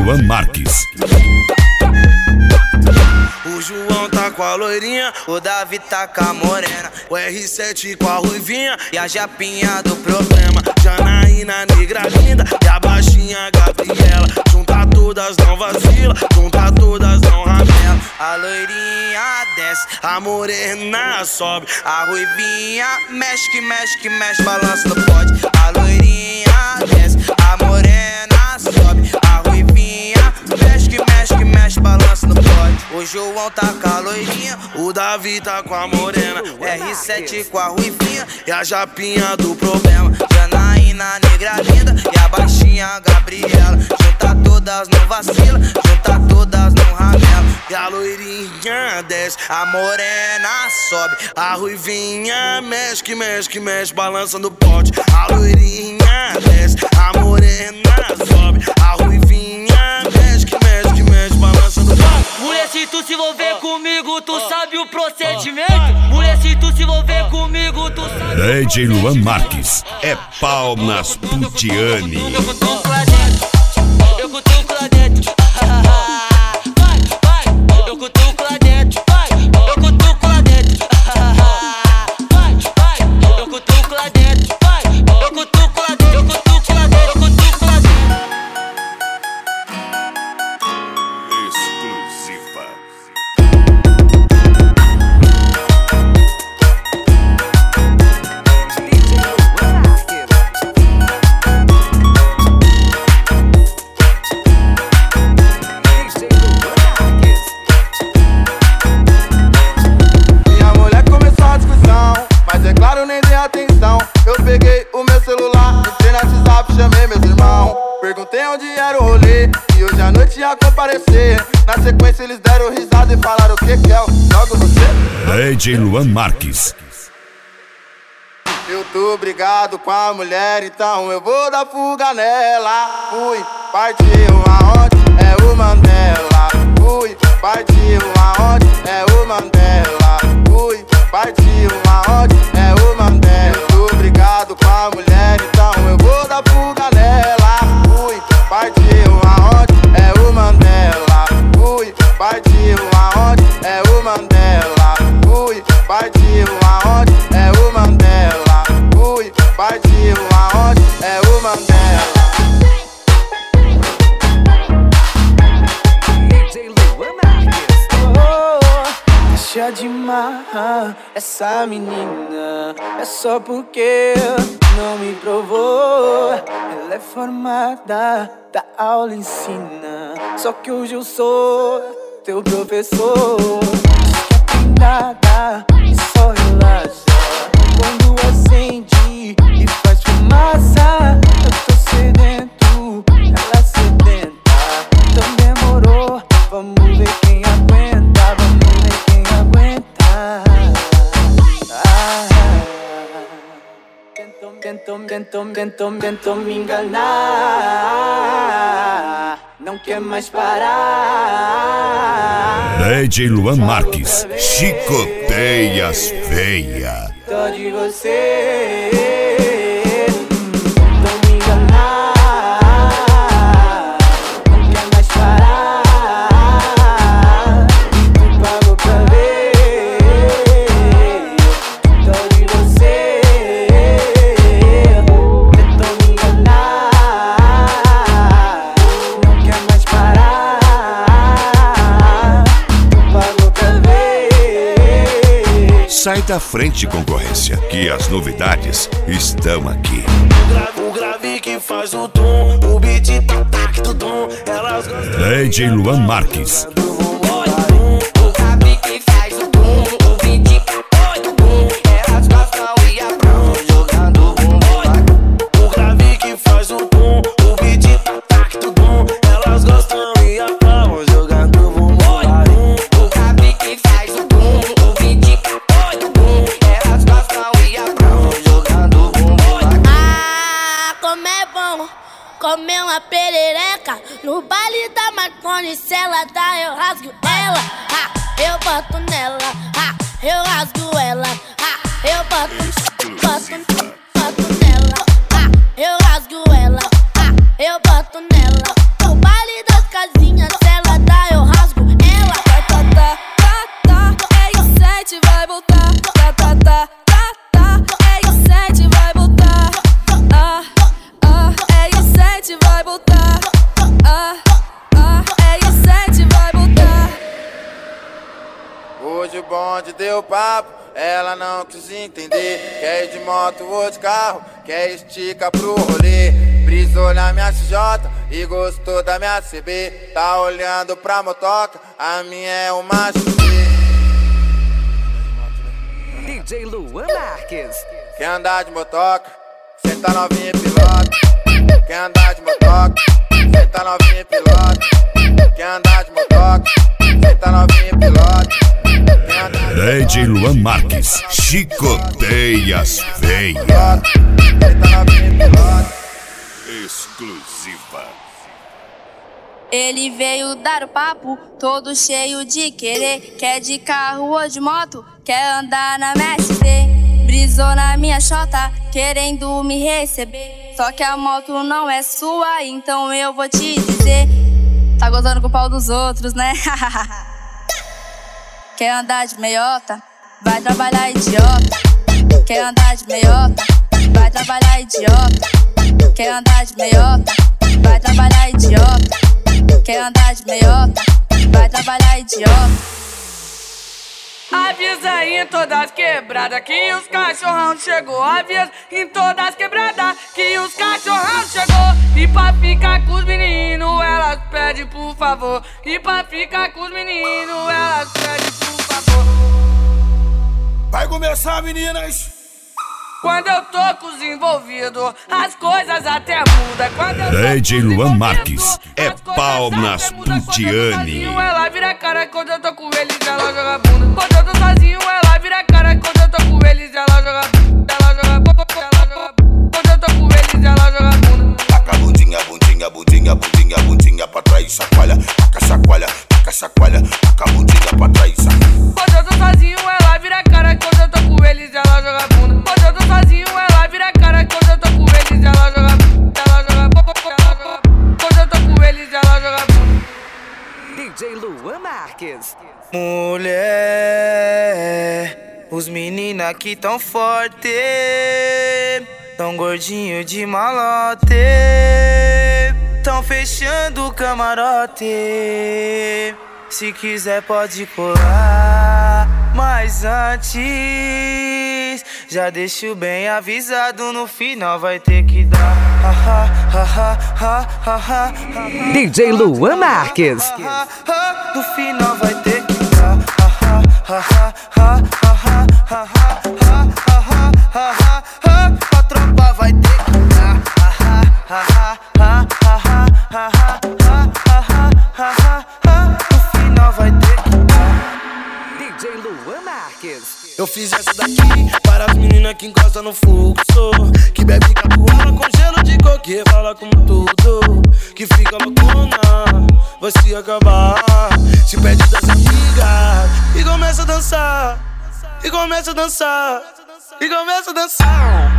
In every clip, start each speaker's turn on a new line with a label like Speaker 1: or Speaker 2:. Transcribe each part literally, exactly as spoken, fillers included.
Speaker 1: Luan Marques.
Speaker 2: O João tá com a loirinha, o Davi tá com a morena, o R sete com a ruivinha e a japinha do problema. Janaína, negra linda e a baixinha Gabriela. Junta todas, não vacila, junta todas, não ramela. A loirinha desce, a morena sobe, a ruivinha mexe, que mexe, que mexe, balança no pote. A loirinha desce, a morena sobe, a ruivinha mexe, que mexe, que mexe, balança no pote. O João tá com a loirinha, o Davi tá com a morena, R sete com a ruivinha e a japinha do problema. Janaína, negra linda e a baixinha Gabriela. Junta todas, não vacila, junta todas, não ramela. E a loirinha desce, a morena sobe, a ruivinha mexe, que mexe, que mexe, balança no pote. A loirinha desce, a morena sobe, a ruivinha mexe, que mexe, que mexe, balança no pote.
Speaker 3: Mulher, se tu se envolver comigo, tu sabe o procedimento. Mulher, se tu se envolver comigo, tu sabe.
Speaker 1: D J Luan Marques é pau nas putiane.
Speaker 3: Eu cutuco lá dentro, eu cutuco lá dentro. Vai, vai, eu cutuco lá dentro. Vai, eu cutuco lá dentro. Vai, vai, eu cutuco lá dentro. Vai, eu cutuco lá dentro, eu cutuco lá dentro, eu cutuco lá dentro.
Speaker 4: Atenção, eu peguei o meu celular, entrei no WhatsApp, chamei meus irmãos. Perguntei onde era o rolê e hoje à noite ia comparecer. Na sequência eles deram risada e falaram: o que que é? Logo você?
Speaker 1: D J Luan Marques.
Speaker 4: Eu tô brigado com a mulher, então eu vou dar fuga nela. Fui, partiu aonde? É o Mandela. Fui, partiu aonde? É o Mandela. Fui, partiu aonde? É o Mandela. Eu tô brigado com a mulher, então eu vou dar fuga nela. Fui, partiu aonde? É o Mandela. Fui, partiu aonde? É o Mandela. Fui, partiu aonde? É o Mandela. Fui, partiu aonde? É o Mandela.
Speaker 5: Deixa de marrar essa menina, é só porque não me provou. Ela é formada, da aula ensina, só que hoje eu sou teu professor. Diz que tem nada e só relaxa quando acende e faz fumaça. Eu tô sedento, ela sedenta, então demorou, vamos ver quem aguenta, vamos ver quem aguenta. Ah, tentou, tentou, tentou, tentou, tentou me enganar, não quer mais parar.
Speaker 1: D J Luan Marques, chicoteia as feia.
Speaker 5: Tô de você, tentou me enganar, não quer mais parar. E tu pagou pra ver. Tô de você, tentou me enganar, não quer mais parar. Tu pagou pra ver.
Speaker 1: Sai da frente, concorrência, que as novidades estão aqui.
Speaker 2: O grave que faz o tom, o beat tac do dom. Elas gostam.
Speaker 1: D J Luan Marques.
Speaker 2: O grave que faz o tom, o beat tac do dom. Elas gostam e aprontam jogando bumbum. O grave que faz o tom, o beat tac do dom. Elas gostam e aprontam jogando bumbum. O grave que faz o tom, o beat tac do dom. Elas gostam e aprontam jogando bumbum.
Speaker 6: Ah, como é bom comer uma perereca no baile da Marconi. Se ela dá, eu rasgo ela. Ah, eu boto nela. Ah, eu rasgo ela. Ah, eu boto, boto, boto nela. Ah, eu rasgo ela. Ah, eu boto nela. No baile das casinhas, se ela dá, eu rasgo ela.
Speaker 5: Tá, tá, tá, tá, tá. É o sete, vai voltar. Tá, tá, tá, tá, tá. É o sete, vai voltar. Ah, ah. É o sete, vai voltar. Ah, ah. É o sete, vai voltar.
Speaker 4: Hoje o bonde deu papo, ela não quis entender. Quer ir de moto ou de carro, quer estica pro rolê. Brisou na minha C J e gostou da minha C B. Tá olhando pra motoca, a minha é uma X B.
Speaker 7: D J Luan Marques.
Speaker 4: Quer andar de motoca, senta novinha e pilota. Quer andar de motoca, senta novinha e pilota. Quer andar de motoca, senta novinha e pilota.
Speaker 1: D J Luan Marques, chicoteia as feias. Exclusiva.
Speaker 8: Ele veio dar o papo, todo cheio de querer. Quer de carro ou de moto, quer andar na Mercedes. Brisou na minha chota, querendo me receber. Só que a moto não é sua, então eu vou te dizer. Tá gozando com o pau dos outros, né? Quer andar de meiota? Vai trabalhar, idiota. Quer andar de meiota? Vai trabalhar, idiota. Quer andar de meiota? Vai trabalhar, idiota. Quer andar de meiota? Vai trabalhar, idiota.
Speaker 5: Avisa em todas as quebradas que os cachorrão chegou. Avisa em todas as quebradas que os cachorrão chegou. E pra ficar com os meninos, elas pedem por favor. E pra ficar com os meninos, elas pedem por favor.
Speaker 1: Vai começar, meninas!
Speaker 5: Quando eu tô com os envolvidos, as coisas até mudam. Quando eu
Speaker 1: D J Luan Marques é pau nas putiane.
Speaker 5: Ela vira cara quando eu tô com eles, ela joga bunda. Quando eu tô sozinho, ela vira cara quando eu tô com eles, ela joga bunda. Ela joga bunda, ela joga bunda. Quando eu tô com eles, ela joga bunda.
Speaker 1: Taca a bundinha, bundinha, bundinha, bundinha, bundinha pra trás, chacoalha. Taca, chacoalha, taca, chacoalha. Taca a bundinha pra trás, chacoalha.
Speaker 5: Quando eu tô sozinho, ela vira cara quando eu tô com eles, ela joga bunda. Quando eu tô sozinho, ela vira cara quando eu tô com eles, ela joga bunda. Ela joga bunda, ela joga bunda. Quando eu tô com eles, ela joga bunda.
Speaker 7: D J Luan Marques.
Speaker 2: Mulher, os meninos aqui tão forte, tão gordinho de malote, tão fechando o camarote. Se quiser pode colar, mas antes já deixo bem avisado, no final vai ter que dar.
Speaker 7: D J Luan Marques.
Speaker 2: No final vai ter que dar. A tropa vai ter que dar. No final vai ter que dar.
Speaker 7: D J Luan Marques.
Speaker 2: Eu fiz essa daqui para as meninas que encostam no fluxo, que bebe capoeira com gelo de coque, fala com tudo, que fica loucona, vai se acabar. Se pede das amigas e começa a dançar, e começa a dançar, e começa a dançar.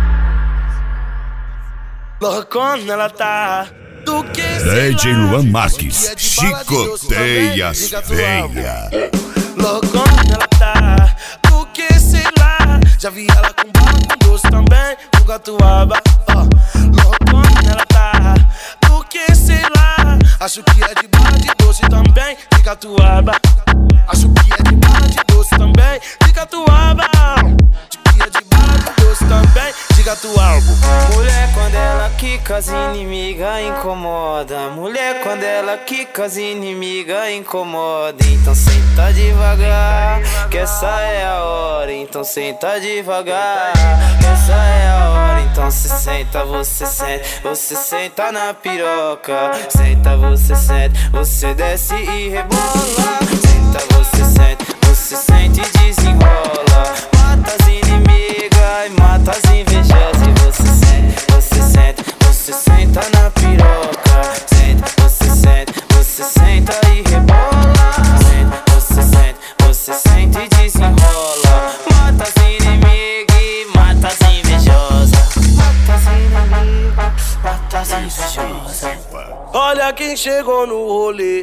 Speaker 2: Loucona ela tá. Do que
Speaker 1: D J Luan Marques, chicoteia as feias.
Speaker 2: Loucona ela tá. Do que sei lá. Já vi ela com bala com doce também, com catuaba. Oh. Loucona ela tá. Do que sei lá. Acho que é de bala de doce também, de catuaba. Acho que é de bala de doce também, de catuaba. Acho que é de bala de doce também, de catuaba. Mulher quando ela quica as inimigas incomoda. Mulher quando ela quica as inimigas incomoda. Então senta devagar, que essa é a hora. Então senta devagar, que essa é a hora. Então se senta, você senta, você senta na piroca. Senta, você senta, você desce e rebola. Senta, você senta, você sente e desenrola. Mata as inimigas e mata as invejosas. E você senta, você senta, você senta na piroca. Senta, você senta, você senta e rebola. Senta, você senta, você sente e desenrola. Mata as inimigas e mata as invejosas. Mata as inimigas, mata as invejosas. Olha que chegou no rolê.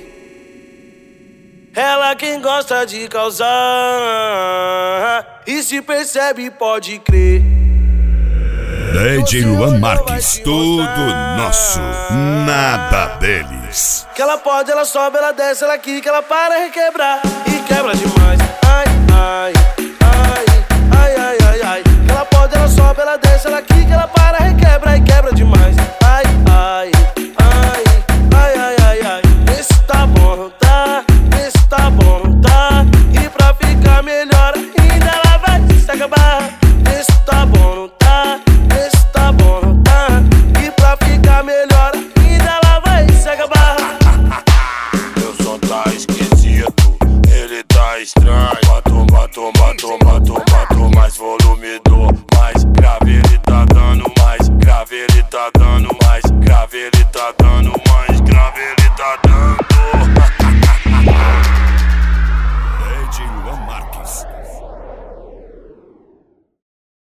Speaker 2: Ela quem gosta de causar e se percebe pode crer.
Speaker 1: D J Luan Marques, tudo nosso, nada deles.
Speaker 2: Que ela pode, ela sobe, ela desce, ela quica, ela para requebrar e quebra demais. Ai, ai, ai, ai, ai, ai, ai. Que ela pode, ela sobe, ela desce, ela quica, ela para requebra e quebra demais. Ai, ai, ai, ai, ai, ai, ai. Esse tá bom, não tá? Esse tá bom, não tá? E pra ficar melhor ainda ela vai se acabar. Esse tá bom, não tá? Esse tá bom, não tá? E pra ficar melhor ainda ela vai se acabar.
Speaker 1: Meu som tá esquisito, ele tá estranho. Bato, bato, bato, bato, bato, mais volume do. Mais grave ele tá dando, mais grave ele tá dando, mais grave ele tá dando, mais grave ele tá dando.